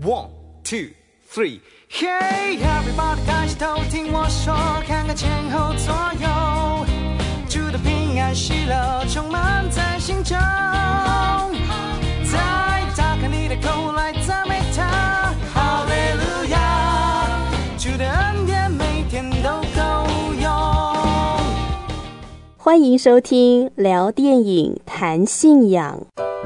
1, 2, 3 Hey everybody 开始偷听我说，看看前后左右，祝得平安喜乐充满在心中，再打开你的口来赞美他，哈利路亚，主的恩典每天都够用。 欢迎收听聊电影谈信仰。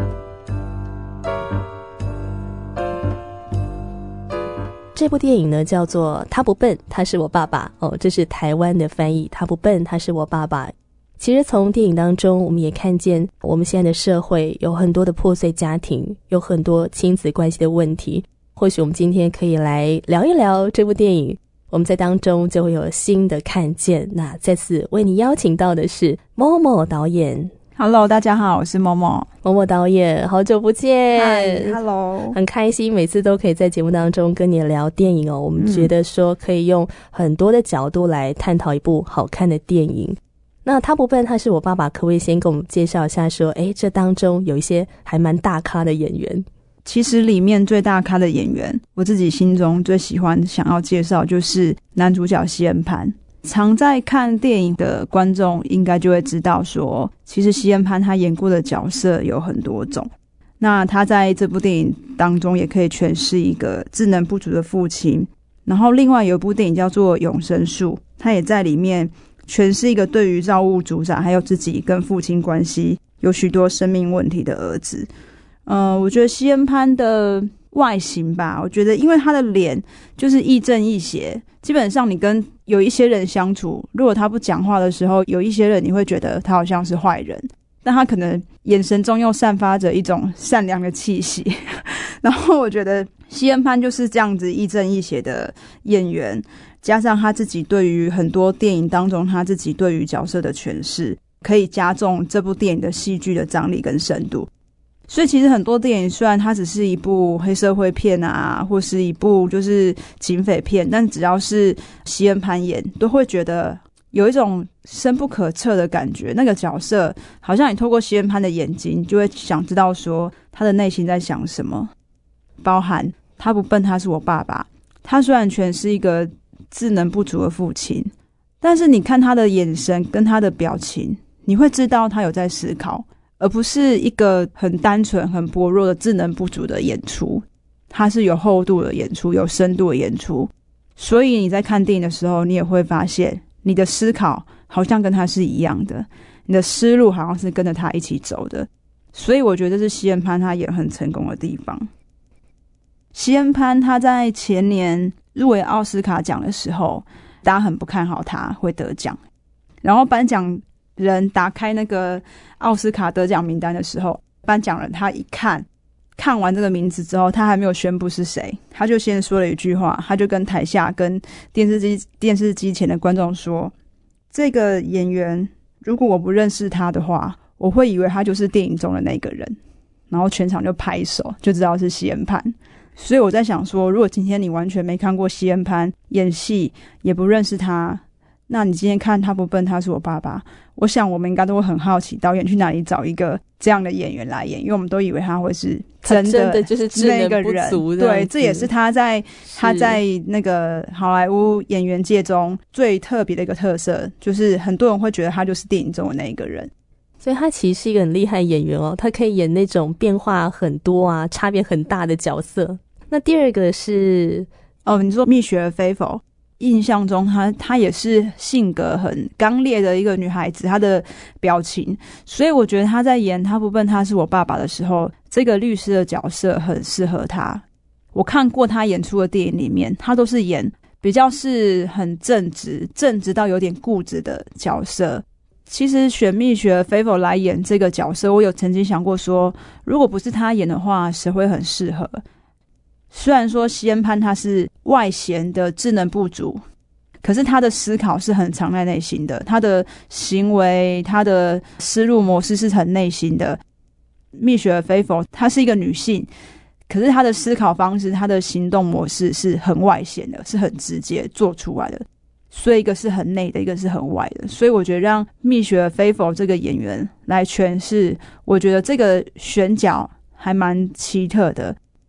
这部电影呢叫做他不笨他是我爸爸这是台湾的翻译，他不笨他是我爸爸。其实从电影当中我们也看见我们现在的社会有很多的破碎家庭，有很多亲子关系的问题，或许我们今天可以来聊一聊这部电影，我们在当中就会有新的看见。那再次为你邀请到的是Momo导演。 Hello， 大家好，我是Momo 导演，好久不见。 Hi， Hello， 很开心每次都可以在节目当中跟你聊电影我们觉得说可以用很多的角度来探讨一部好看的电影。那他不笨他是我爸爸，可不可以先跟我们介绍一下说这当中有一些还蛮大咖的演员？ 其实里面最大咖的演员，我自己心中最喜欢想要介绍就是男主角西恩潘。常在看电影的观众应该就会知道说，其实西恩潘他演过的角色有很多种，那他在这部电影当中也可以诠释一个智能不足的父亲，然后另外有一部电影叫做永生树，他也在里面诠释一个对于造物主还有自己跟父亲关系有许多生命问题的儿子。我觉得西恩潘的外形吧，我觉得因为他的脸就是亦正亦邪，基本上你跟有一些人相处，如果他不讲话的时候，有一些人你会觉得他好像是坏人，但他可能眼神中又散发着一种善良的气息然后我觉得西恩潘就是这样子亦正亦邪的演员，加上他自己对于很多电影当中他自己对于角色的诠释，可以加重这部电影的戏剧的张力跟深度。所以其实很多电影虽然它只是一部黑社会片啊，或是一部就是警匪片，但只要是西恩潘演，都会觉得有一种深不可测的感觉。那个角色好像你透过西恩潘的眼睛，就会想知道说他的内心在想什么。包含他不笨他是我爸爸，他虽然全是一个智能不足的父亲，但是你看他的眼神跟他的表情，你会知道他有在思考，而不是一个很单纯很薄弱的智能不足的演出，它是有厚度的演出，有深度的演出。所以你在看电影的时候，你也会发现你的思考好像跟他是一样的，你的思路好像是跟着他一起走的。所以我觉得这是西恩潘他演很成功的地方。西恩潘他在前年入围奥斯卡奖的时候，大家很不看好他会得奖，然后颁奖人打开那个奥斯卡得奖名单的时候，颁奖人他一看完这个名字之后，他还没有宣布是谁，他就先说了一句话，他就跟台下跟电视机前的观众说，这个演员如果我不认识他的话，我会以为他就是电影中的那个人，然后全场就拍手，就知道是西恩潘。所以我在想说，如果今天你完全没看过西恩潘演戏，也不认识他，那你今天看他不笨他是我爸爸，我想我们应该都会很好奇导演去哪里找一个这样的演员来演，因为我们都以为他会是真的就是智能不足的。 对，这也是他在那个好莱坞演员界中最特别的一个特色，就是很多人会觉得他就是电影中的那一个人。 所以他其实是一个很厉害的演员他可以演那种变化很多啊，差别很大的角色。那第二个是你说蜜雪儿菲佛，印象中她也是性格很刚烈的一个女孩子，她的表情，所以我觉得她在演他不笨他是我爸爸的时候，这个律师的角色很适合她。我看过她演出的电影里面，她都是演比较是很正直到有点固执的角色。其实选蜜雪儿菲佛来演这个角色，我有曾经想过说，如果不是她演的话，谁会很适合？虽然说西恩潘他是外显的智能不足，可是他的思考是很藏在内心的，他的行为他的思路模式是很内心的。蜜雪儿菲佛她是一个女性，可是她的思考方式她的行动模式是很外显的，是很直接做出来的，所以一个是很内的，一个是很外的。所以我觉得让蜜雪儿菲佛这个演员来诠释，我觉得这个选角还蛮奇特的。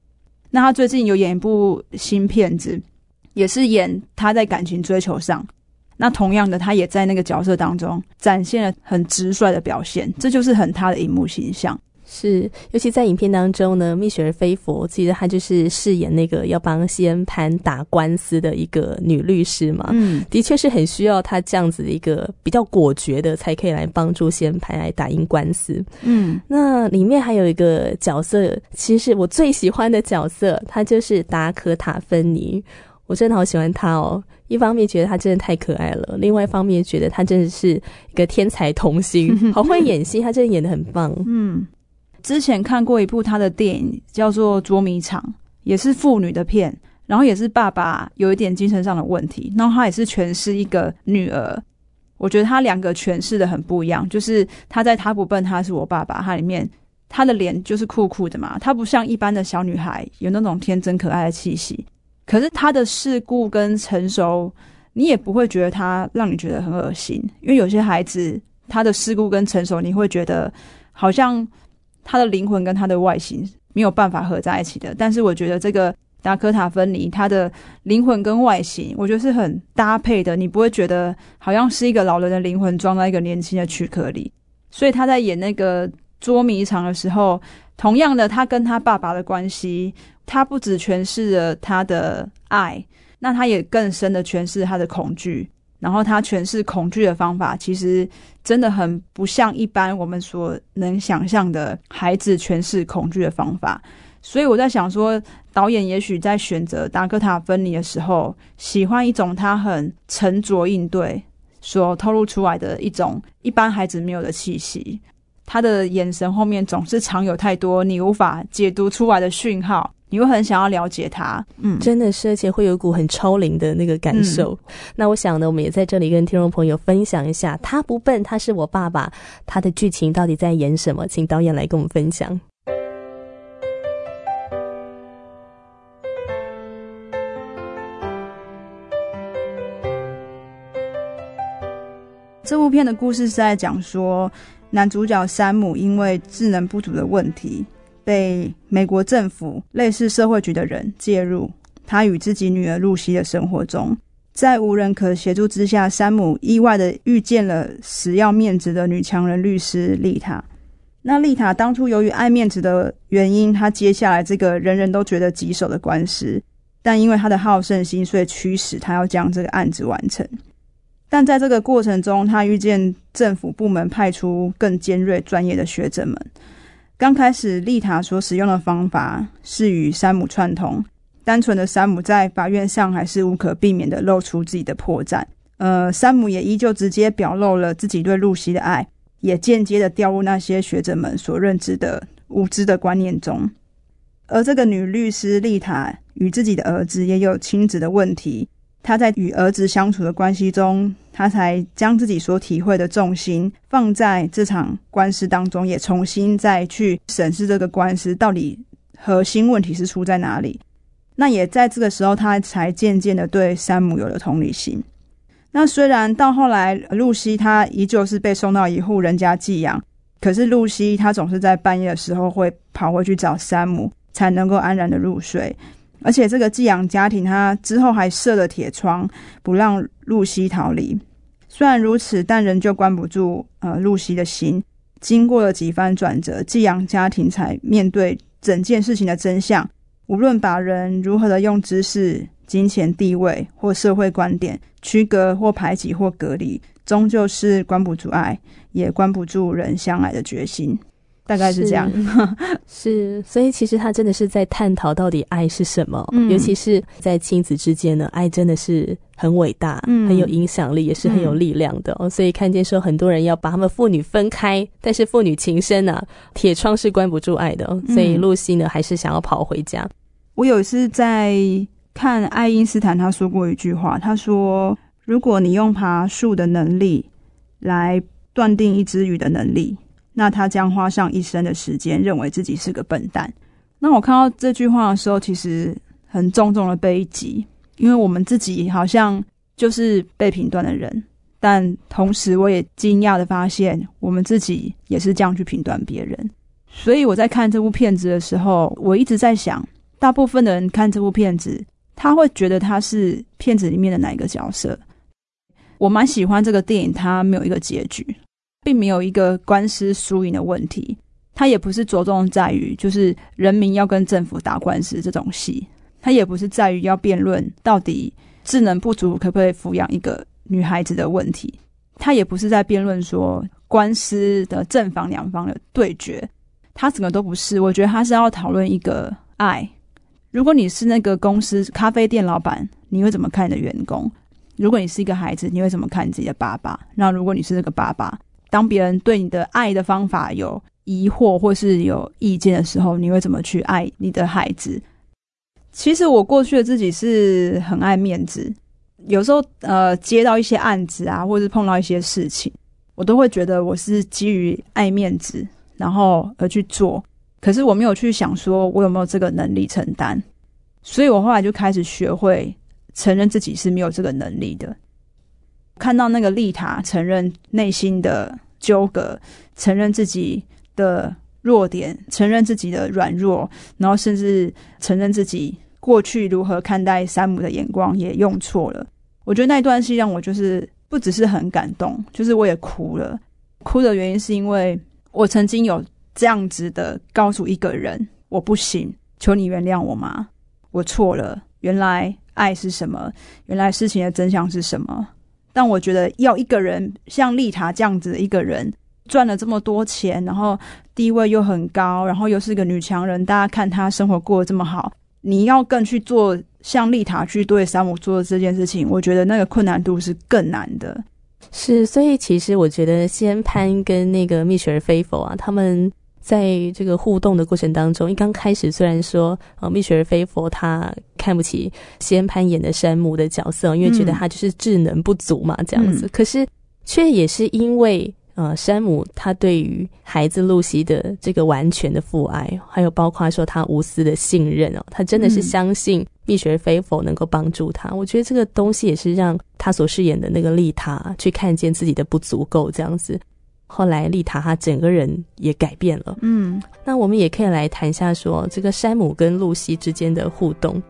那他最近有演一部新片子，也是演他在感情追求上，那同样的他也在那个角色当中展现了很直率的表现，这就是很他的荧幕形象。 是，尤其在影片当中呢，蜜雪儿菲佛其实她就是饰演那个要帮西恩潘打官司的一个女律师嘛，的确是很需要她这样子的一个比较果决的，才可以来帮助西恩潘来打赢官司。那里面还有一个角色，其实是我最喜欢的角色，她就是达可塔芬妮。我真的好喜欢她哦，一方面觉得她真的太可爱了，另外一方面觉得她真的是一个天才童星，好会演戏，她真的演得很棒。 之前看过一部他的电影叫做《捉迷藏》，也是妇女的片，然后也是爸爸有一点精神上的问题，然后他也是诠释一个女儿。我觉得他两个诠释的很不一样，就是他在他不笨他是我爸爸，他里面他的脸就是酷酷的嘛，他不像一般的小女孩有那种天真可爱的气息，可是他的世故跟成熟你也不会觉得他让你觉得很恶心，因为有些孩子他的世故跟成熟你会觉得好像他的灵魂跟他的外形没有办法合在一起的，但是我觉得这个达科塔芬妮他的灵魂跟外形我觉得是很搭配的，你不会觉得好像是一个老人的灵魂装在一个年轻的躯壳里。所以他在演那个捉迷藏的时候，同样的他跟他爸爸的关系，他不只诠释了他的爱，那他也更深的诠释他的恐惧，然后他诠释恐惧的方法其实真的很不像一般我们所能想象的孩子诠释恐惧的方法。所以我在想说，导演也许在选择达科塔芬妮的时候，喜欢一种他很沉着应对所透露出来的一种一般孩子没有的气息，他的眼神后面总是藏有太多你无法解读出来的讯号，你会很想要了解他。 真的是，而且会有一股很超龄的那个感受。那我想呢，我们也在这里跟听众朋友分享一下他不笨他是我爸爸，他的剧情到底在演什么，请导演来跟我们分享。 这部片的故事是在讲说，男主角山姆因为智能不足的问题被美国政府类似社会局的人介入他与自己女儿露西的生活中，在无人可协助之下，山姆意外的遇见了死要面子的女强人律师丽塔。那丽塔当初由于爱面子的原因，她接下来这个人人都觉得棘手的官司，但因为她的好胜心，所以驱使她要将这个案子完成。但在这个过程中，他遇见政府部门派出更尖锐专业的学者们。刚开始丽塔所使用的方法是与山姆串通，单纯的山姆在法院上还是无可避免的露出自己的破绽。山姆也依旧直接表露了自己对露西的爱，也间接的掉入那些学者们所认知的无知的观念中。而这个女律师丽塔与自己的儿子也有亲子的问题，他在与儿子相处的关系中，他才将自己所体会的重心放在这场官司当中，也重新再去审视这个官司到底核心问题是出在哪里。那也在这个时候，他才渐渐的对山姆有了同理心。那虽然到后来露西她依旧是被送到一户人家寄养，可是露西她总是在半夜的时候会跑回去找山姆，才能够安然的入睡。而且这个寄养家庭他之后还设了铁窗，不让露西逃离。虽然如此，但仍旧关不住露西的心。经过了几番转折，寄养家庭才面对整件事情的真相。无论把人如何的用知识、金钱、地位或社会观点区隔或排挤或隔离，终究是关不住爱，也关不住人相爱的决心。大概是这样。 是，所以其实他真的是在探讨到底爱是什么，尤其是在亲子之间呢，爱真的是很伟大，很有影响力，也是很有力量的所以看见说很多人要把他们父女分开，但是父女情深啊，铁窗是关不住爱的所以露西呢还是想要跑回家。 我有一次在看爱因斯坦，他说过一句话，他说如果你用爬树的能力来断定一只鱼的能力，那他将花上一生的时间认为自己是个笨蛋。那我看到这句话的时候，其实很重重的被击，因为我们自己好像就是被评断的人，但同时我也惊讶的发现我们自己也是这样去评断别人。所以我在看这部片子的时候，我一直在想， 大部分的人看这部片子，他会觉得他是片子里面的哪一个角色。我蛮喜欢这个电影，它没有一个结局，并没有一个官司输赢的问题，它也不是着重在于就是人民要跟政府打官司这种戏，它也不是在于要辩论到底智能不足可不可以抚养一个女孩子的问题，它也不是在辩论说官司的正方两方的对决，它整个都不是。我觉得它是要讨论一个爱。如果你是那个公司咖啡店老板，你会怎么看你的员工？如果你是一个孩子，你会怎么看你自己的爸爸？那如果你是那个爸爸，当别人对你的爱的方法有疑惑或是有意见的时候，你会怎么去爱你的孩子？其实我过去的自己是很爱面子，有时候接到一些案子啊，或是碰到一些事情，我都会觉得我是基于爱面子然后而去做，可是我没有去想说我有没有这个能力承担，所以我后来就开始学会承认自己是没有这个能力的。看到那个丽塔承认内心的纠葛，承认自己的弱点，承认自己的软弱，然后甚至承认自己过去如何看待山姆的眼光也用错了。我觉得那一段戏让我就是不只是很感动，就是我也哭了。哭的原因是因为我曾经有这样子的告诉一个人，我不行，求你原谅我吗？我错了，原来爱是什么，原来事情的真相是什么。但我觉得要一个人像丽塔这样子的一个人，赚了这么多钱，然后地位又很高，然后又是个女强人，大家看她生活过得这么好，你要更去做像丽塔去对山姆做的这件事情，我觉得那个困难度是更难的。 是，所以其实我觉得西恩潘跟那个蜜雪儿菲佛啊，他们在这个互动的过程当中，一刚开始虽然说蜜雪儿菲佛他看不起西恩潘演的山姆的角色，因为觉得他就是智能不足嘛，这样子，可是却也是因为山姆他对于孩子露西的这个完全的父爱，还有包括说他无私的信任他真的是相信蜜雪儿菲佛能够帮助他。我觉得这个东西也是让他所饰演的那个丽塔去看见自己的不足够这样子。后来丽塔她整个人也改变了。那我们也可以来谈一下说这个山姆跟露西之间的互动。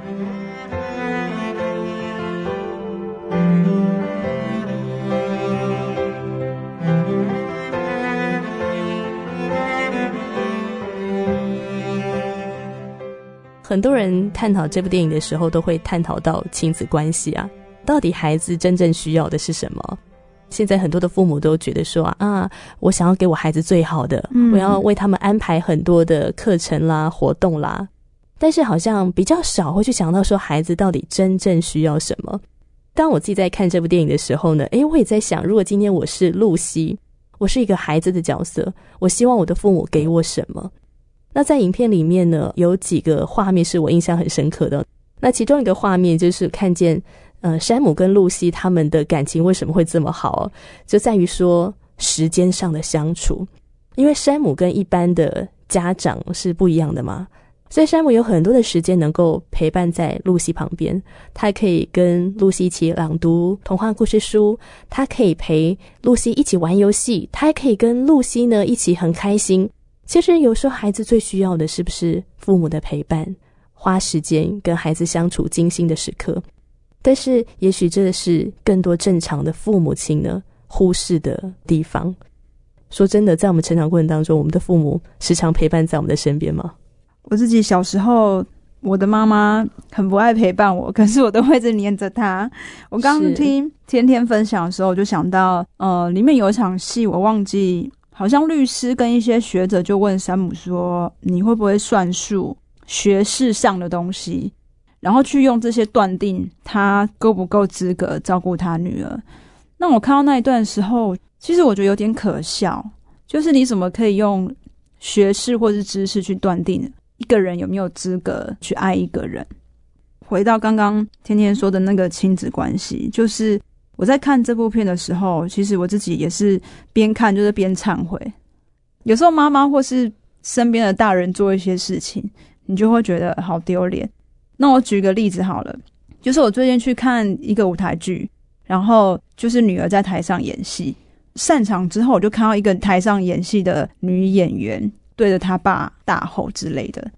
很多人探讨这部电影的时候都会探讨到亲子关系啊，到底孩子真正需要的是什么？现在很多的父母都觉得说我想要给我孩子最好的，我要为他们安排很多的课程啦活动啦，但是好像比较少会去想到说孩子到底真正需要什么。当我自己在看这部电影的时候呢，我也在想，如果今天我是露西，我是一个孩子的角色，我希望我的父母给我什么？那在影片里面呢，有几个画面是我印象很深刻的。那其中一个画面就是看见山姆跟露西他们的感情为什么会这么好，就在于说时间上的相处。因为山姆跟一般的家长是不一样的嘛，所以山姆有很多的时间能够陪伴在露西旁边，他可以跟露西一起朗读童话故事书，他可以陪露西一起玩游戏，他还可以跟露西呢一起很开心。其实有时候孩子最需要的是不是父母的陪伴，花时间跟孩子相处精心的时刻。但是也许这是更多正常的父母亲呢忽视的地方。说真的，在我们成长过程当中，我们的父母时常陪伴在我们的身边吗？ 我自己小时候，我的妈妈很不爱陪伴我，可是我都会一直黏着她。我刚听天天分享的时候，我就想到里面有一场戏我忘记，好像律师跟一些学者就问山姆说，你会不会算数，学识上的东西，然后去用这些断定他够不够资格照顾他女儿。那我看到那一段的时候，其实我觉得有点可笑，就是你怎么可以用学识或是知识去断定一个人有没有资格去爱一个人。回到刚刚天天说的那个亲子关系，就是我在看这部片的时候，其实我自己也是边看就是边忏悔。有时候妈妈或是身边的大人做一些事情，你就会觉得好丢脸。那我举个例子好了，就是我最近去看一个舞台剧，然后就是女儿在台上演戏，散场之后我就看到一个台上演戏的女演员对着她爸大吼之类的，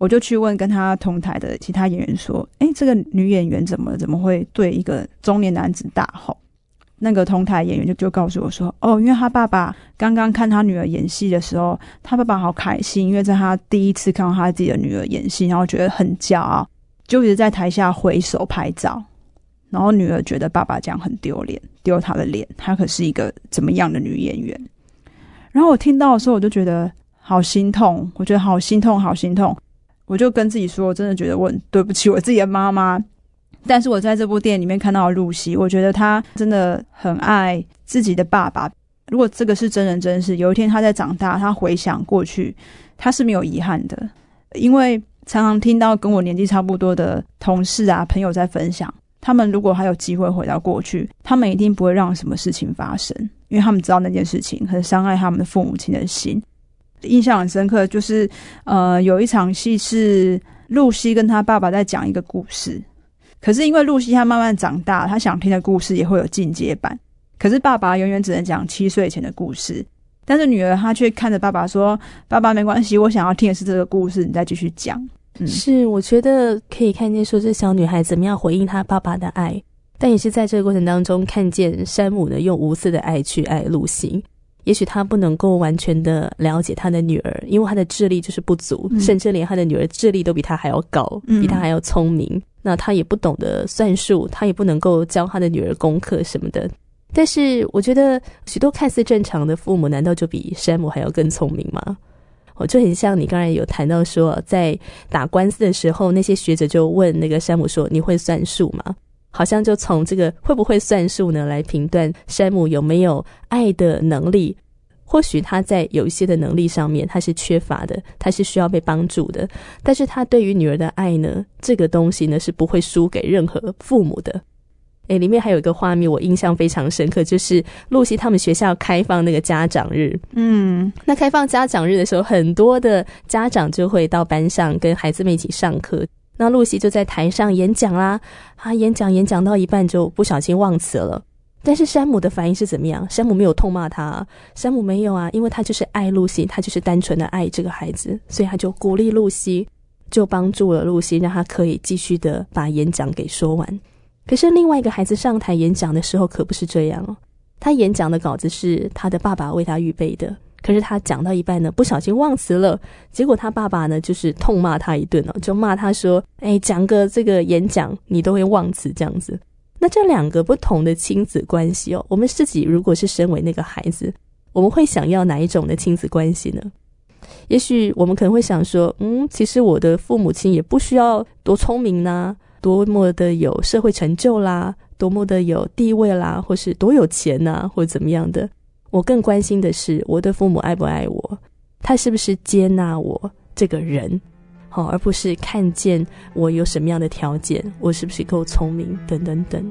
我就去问跟他同台的其他演员说，这个女演员怎么会对一个中年男子大吼？那个同台演员就告诉我说，因为他爸爸刚刚看他女儿演戏的时候，他爸爸好开心，因为在他第一次看到他自己的女儿演戏，然后觉得很骄傲，就一直在台下挥手拍照。然后女儿觉得爸爸这样很丢脸，丢他的脸，她可是一个怎么样的女演员。然后我听到的时候，我就觉得好心痛，我觉得好心痛好心痛。我就跟自己说，我真的觉得我很对不起我自己的妈妈。但是我在这部电影里面看到的露西，我觉得她真的很爱自己的爸爸。如果这个是真人真事，有一天她在长大，她回想过去，她是没有遗憾的。因为常常听到跟我年纪差不多的同事啊朋友在分享，他们如果还有机会回到过去，他们一定不会让什么事情发生，因为他们知道那件事情很伤害他们的父母亲的心。印象很深刻，就是有一场戏是露西跟她爸爸在讲一个故事，可是因为露西她慢慢长大，她想听的故事也会有进阶版，可是爸爸永远只能讲7岁前的故事，但是女儿她却看着爸爸说，爸爸没关系，我想要听的是这个故事，你再继续讲。 是，我觉得可以看见说这小女孩怎么样回应她爸爸的爱，但也是在这个过程当中看见山姆呢用无私的爱去爱露西。也许他不能够完全的了解他的女儿，因为他的智力就是不足，甚至连他的女儿智力都比他还要高，比他还要聪明。那他也不懂得算术，他也不能够教他的女儿功课什么的。但是我觉得许多看似正常的父母，难道就比山姆还要更聪明吗？就很像你刚才有谈到说，在打官司的时候，那些学者就问那个山姆说，你会算数吗？好像就从这个会不会算数呢来评断山姆有没有爱的能力。或许他在有一些的能力上面他是缺乏的，他是需要被帮助的，但是他对于女儿的爱呢，这个东西呢是不会输给任何父母的。里面还有一个画面我印象非常深刻，就是露西他们学校开放那个家长日。那开放家长日的时候，很多的家长就会到班上跟孩子们一起上课。那露西就在台上演讲啦，演讲到一半就不小心忘词了。但是山姆的反应是怎么样？山姆没有痛骂他，山姆没有啊，因为他就是爱露西，他就是单纯的爱这个孩子，所以他就鼓励露西，就帮助了露西，让他可以继续的把演讲给说完。可是另外一个孩子上台演讲的时候可不是这样哦，他演讲的稿子是他的爸爸为他预备的，可是他讲到一半呢，不小心忘词了，结果他爸爸呢就是痛骂他一顿哦，就骂他说，讲个这个演讲你都会忘词这样子。那这两个不同的亲子关系哦，我们自己如果是身为那个孩子，我们会想要哪一种的亲子关系呢？也许我们可能会想说，其实我的父母亲也不需要多聪明啦，多么的有社会成就啦，多么的有地位啦，或是多有钱啦，或者怎么样的。我更关心的是我的父母爱不爱我，他是不是接纳我这个人，而不是看见我有什么样的条件，我是不是够聪明等等等。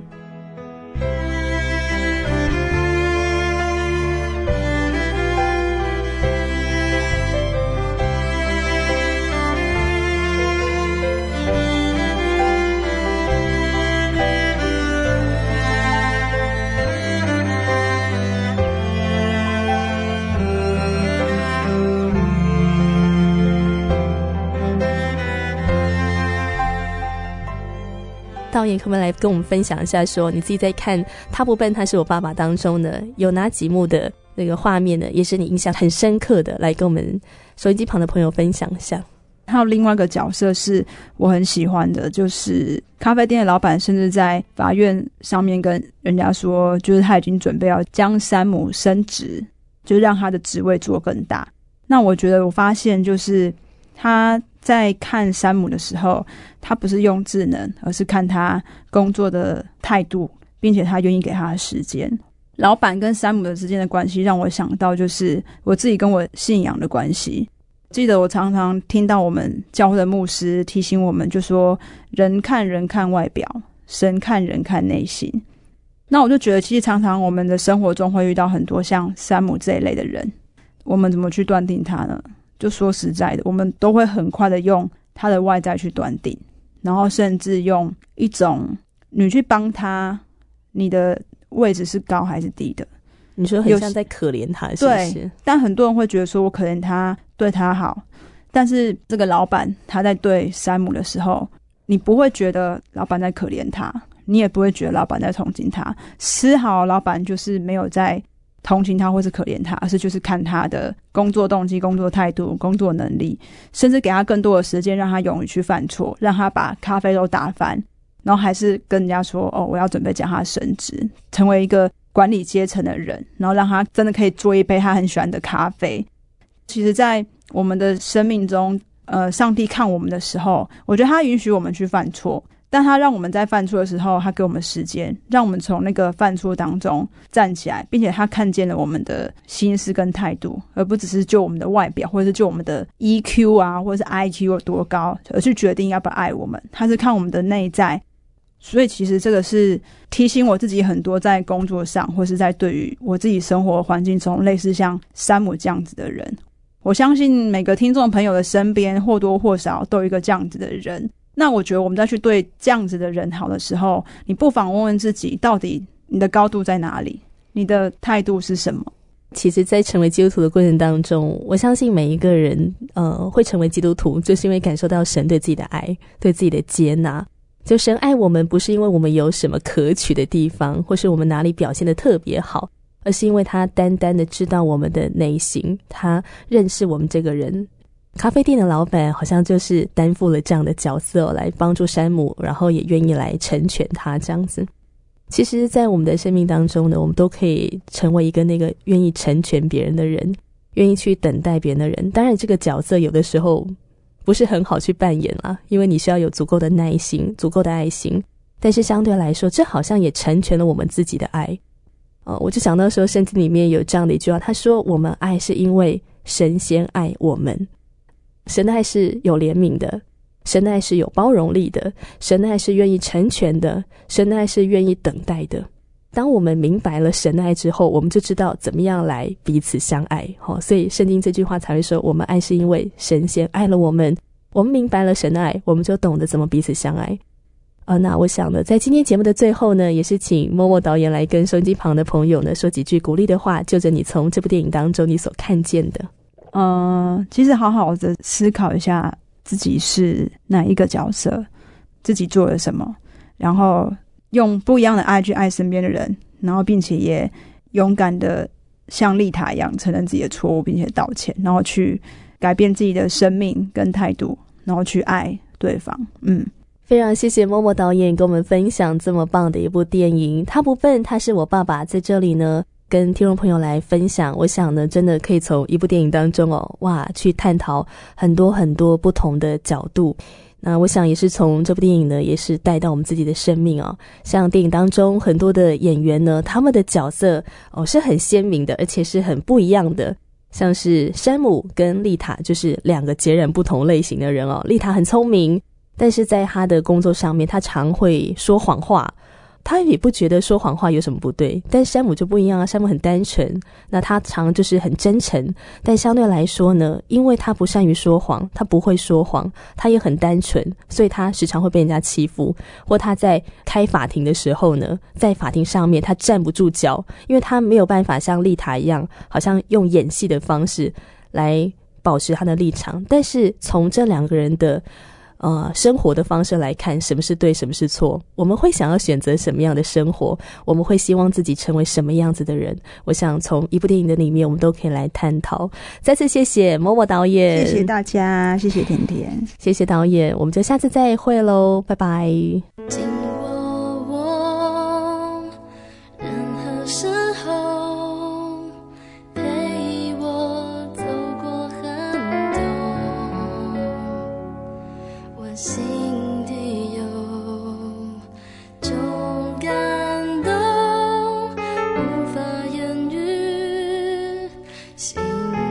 导演可不可以来跟我们分享一下说你自己在看他不笨他是我爸爸当中呢，有哪几幕的那个画面呢也是你印象很深刻的，来跟我们收音机旁的朋友分享一下。 还有另外一个角色是我很喜欢的，就是咖啡店的老板甚至在法院上面跟人家说，就是他已经准备要将山姆升职，就是让他的职位做更大。那我觉得我发现就是他在看山姆的时候，他不是用智能，而是看他工作的态度，并且他愿意给他的时间。老板跟山姆的之间的关系让我想到就是我自己跟我信仰的关系。记得我常常听到我们教会的牧师提醒我们，就说人看人看外表，神看人看内心。那我就觉得其实常常我们的生活中会遇到很多像山姆这一类的人，我们怎么去断定他呢？就说实在的，我们都会很快的用他的外在去断定，然后甚至用一种你去帮他，你的位置是高还是低的。 你说很像在可怜他，是不是？ 对，但很多人会觉得说我可怜他，对他好， 但是这个老板他在对山姆的时候，你不会觉得老板在可怜他，你也不会觉得老板在同情他，丝毫老板就是没有在同情他或是可怜他，而是就是看他的工作动机、工作态度、工作能力，甚至给他更多的时间让他勇于去犯错，让他把咖啡都打翻，然后还是跟人家说我要准备将他升职成为一个管理阶层的人，然后让他真的可以做一杯他很喜欢的咖啡。其实在我们的生命中上帝看我们的时候，我觉得他允许我们去犯错，但他让我们在犯错的时候，他给我们时间，让我们从那个犯错当中站起来，并且他看见了我们的心思跟态度，而不只是就我们的外表，或者是就我们的 EQ 啊，或者是 IQ 有多高，而去决定要不要爱我们。他是看我们的内在。所以其实这个是提醒我自己很多，在工作上或是在对于我自己生活环境中，类似像山姆这样子的人。我相信每个听众朋友的身边或多或少都有一个这样子的人。那我觉得我们在去对这样子的人好的时候，你不妨问问自己，到底你的高度在哪里，你的态度是什么。 其实在成为基督徒的过程当中，我相信每一个人会成为基督徒，就是因为感受到神对自己的爱，对自己的接纳。就神爱我们不是因为我们有什么可取的地方，或是我们哪里表现得特别好，而是因为他单单的知道我们的内心，他认识我们这个人。咖啡店的老板好像就是担负了这样的角色来帮助山姆，然后也愿意来成全他这样子。其实在我们的生命当中呢，我们都可以成为一个那个愿意成全别人的人，愿意去等待别人的人。当然这个角色有的时候不是很好去扮演啦，因为你需要有足够的耐心，足够的爱心，但是相对来说这好像也成全了我们自己的爱。我就想到说圣经里面有这样的一句话，他说我们爱是因为神先爱我们。神的爱是有怜悯的，神的爱是有包容力的，神的爱是愿意成全的，神的爱是愿意等待的。当我们明白了神的爱之后，我们就知道怎么样来彼此相爱。所以圣经这句话才会说我们爱是因为神先爱了我们，我们明白了神的爱，我们就懂得怎么彼此相爱。那我想呢，在今天节目的最后呢，也是请默默导演来跟收音机旁的朋友呢说几句鼓励的话，就着你从这部电影当中你所看见的。 其实好好的思考一下自己是哪一个角色，自己做了什么，然后用不一样的爱去爱身边的人，然后并且也勇敢的像丽塔一样承认自己的错误并且道歉，然后去改变自己的生命跟态度，然后去爱对方。 非常谢谢默默导演跟我们分享这么棒的一部电影，他不笨，他是我爸爸。在这里呢跟听众朋友来分享，我想呢真的可以从一部电影当中去探讨很多很多不同的角度。那我想也是从这部电影呢也是带到我们自己的生命像电影当中很多的演员呢，他们的角色是很鲜明的，而且是很不一样的。像是山姆跟丽塔就是两个截然不同类型的人丽塔很聪明，但是在他的工作上面他常会说谎话，他也不觉得说谎话有什么不对，但山姆就不一样山姆很单纯，那他常就是很真诚，但相对来说呢，因为他不善于说谎，他不会说谎，他也很单纯，所以他时常会被人家欺负，或他在开法庭的时候呢，在法庭上面他站不住脚，因为他没有办法像丽塔一样好像用演戏的方式来保持他的立场。但是从这两个人的生活的方式来看，什么是对，什么是错，我们会想要选择什么样的生活，我们会希望自己成为什么样子的人。我想从一部电影的里面我们都可以来探讨。再次谢谢默默导演， 谢谢大家，谢谢甜甜， 谢谢导演，我们就下次再会咯，拜拜。 紧握我，任何时候陪我走过很多，我心底有种感动，无法言语形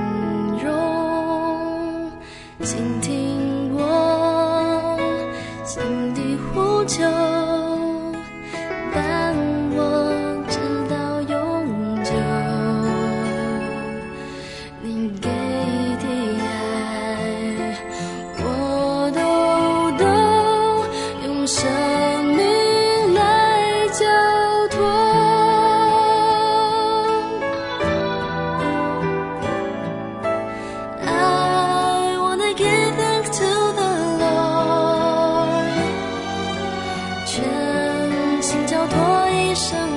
容，倾听我心底呼求，但我知道永久，你给的爱我都懂，用生命来交托。I wanna give 全心交托一生